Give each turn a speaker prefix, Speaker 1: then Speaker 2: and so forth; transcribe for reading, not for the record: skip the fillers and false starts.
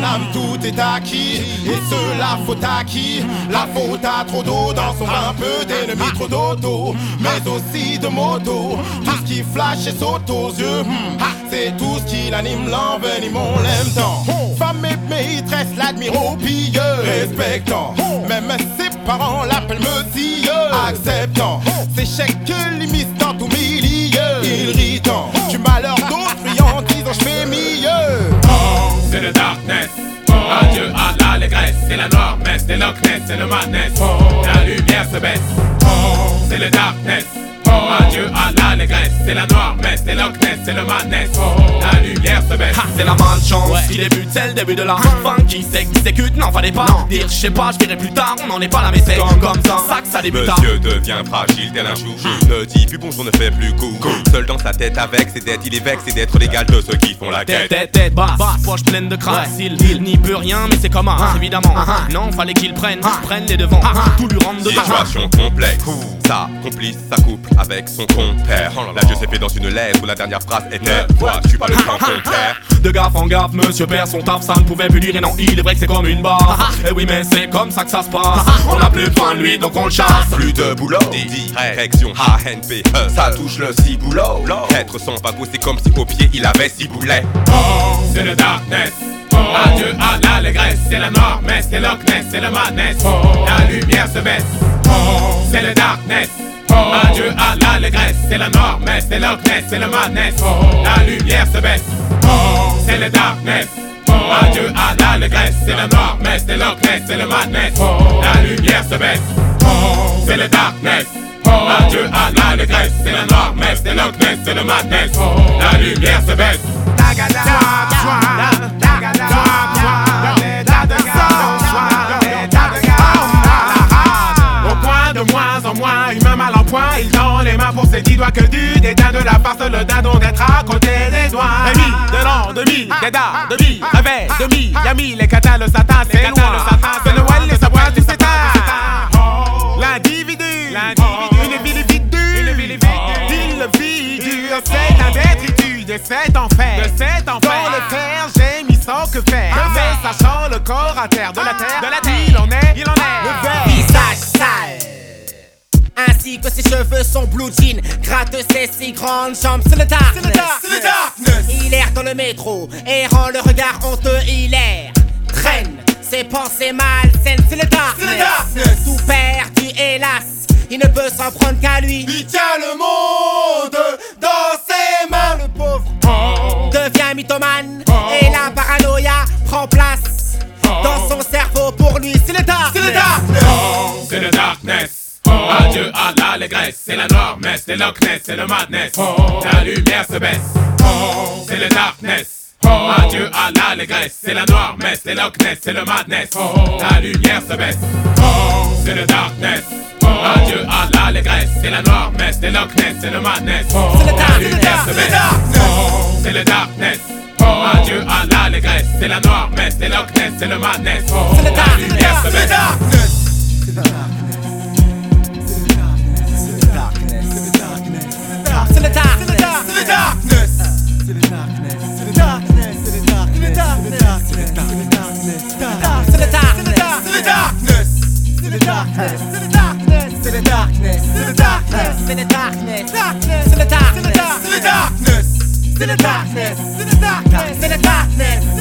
Speaker 1: âme tout est acquis. Et cela faute à qui? La faute à trop d'eau dans son vin, peu d'ennemis, trop d'auto, mais aussi de moto. Tout ce qui flash et saute aux yeux, c'est tout ce qui l'anime, l'envenime, on l'aime tant. Femme et maîtresse l'admire au pilleux, respectant. Même ses parents l'appellent monsieur, acceptant. C'est chèque limite dans tout milieu, irritant. Du malheur d'autrui en disant je fais mieux.
Speaker 2: C'est le darkness. Adieu à l'allégresse. C'est la noire messe, c'est Loch Ness, c'est le madness. La lumière se baisse. C'est le darkness. Adieu à l'allégresse. C'est la noire messe, c'est Loch Ness, c'est le madness. La lumière se baisse.
Speaker 3: C'est la malchance qui débute, c'est le début de la fin. Qui s'exécute, n'en fallait pas dire, je sais pas, je dirai plus tard. On n'en est pas là mais c'est comme ça que ça débute.
Speaker 4: Monsieur devient fragile tel un chou. Ne dit plus bonjour, ne fait plus coup. Seul dans sa tête avec ses dettes, il est vexé d'être l'égal de ceux qui font la quête.
Speaker 3: Tête basse, poche pleine de crasse. Il n'y peut rien mais c'est comme évidemment. Non, fallait qu'il prenne les devants. Tout lui rentre dedans.
Speaker 4: Situation complexe. Sa complice, sa couple avec son compère. L'adieu s'est fait dans une lettre où la dernière phrase était: moi, je suis pas le grand compère.
Speaker 3: De gaffe en gaffe, monsieur perd son taf, ça ne pouvait plus dire et non, il est vrai que c'est comme une barre. Et oui mais c'est comme ça que ça se passe. On n'a plus besoin de lui donc on le chasse.
Speaker 4: Plus de boulot, direction ANPE, ça touche le ciboulot. Être sans pago c'est comme si au pied il avait 6 boulets.
Speaker 2: C'est le darkness. Adieu à l'allégresse. C'est la noire messe, c'est Loch Ness, c'est le madness. La lumière se baisse. C'est le darkness. Adieu à l'allégresse. C'est la noire messe, c'est Loch Ness, c'est le madness. La lumière se baisse. C'est le darkness. Adieu à l'allégresse. C'est la noire messe, c'est Loch Ness, c'est le madness. La lumière se baisse. C'est le darkness. Adieu à l'allégresse. C'est la noire messe, c'est Loch Ness, c'est le madness. La lumière se baisse.
Speaker 1: De moins en moins, humain mal en point, il tend les mains pour ses 10 doigts que du dédain de la farce, le dindon d'être à côté des doigts. Demi, de l'an, demi, Gada, demi, réveil, demi, Yami, les katas, le satin, c'est loin. C'est Noël, les sabois, tout s'éteint. L'individu, une ville c'est un détritus de cet enfer. Dans le fer, j'ai mis sans que faire. Mais sachant le corps à terre, de la terre, il en est, le
Speaker 5: visage sale. Ainsi que ses cheveux sont blue jean, gratte ses si grandes jambes, c'est le darkness. Il erre dans le métro, errant le regard honteux, il erre, traîne ses pensées malsaines, c'est le darkness. Tout perdu hélas, il ne peut s'en prendre qu'à lui.
Speaker 1: Il tient le monde dans ses mains, le pauvre
Speaker 5: devient mythomane et la paranoïa prend place dans son cerveau. Pour lui c'est le darkness.
Speaker 2: C'est le darkness. Adieu à l'allégresse. C'est la noire messe, c'est Loch Ness, c'est le madness. La lumière se baisse. C'est le darkness. Adieu à l'allégresse. C'est la noire messe, c'est Loch Ness, c'est le madness. La lumière se baisse. C'est le darkness. Adieu à l'allégresse. C'est la noire messe, c'est Loch Ness, c'est le madness. La lumière se baisse. C'est le darkness. Adieu à l'allégresse. C'est la noire messe, c'est Loch Ness, c'est le madness. La lumière se baisse.
Speaker 5: C'est le darkness. C'est the darkness.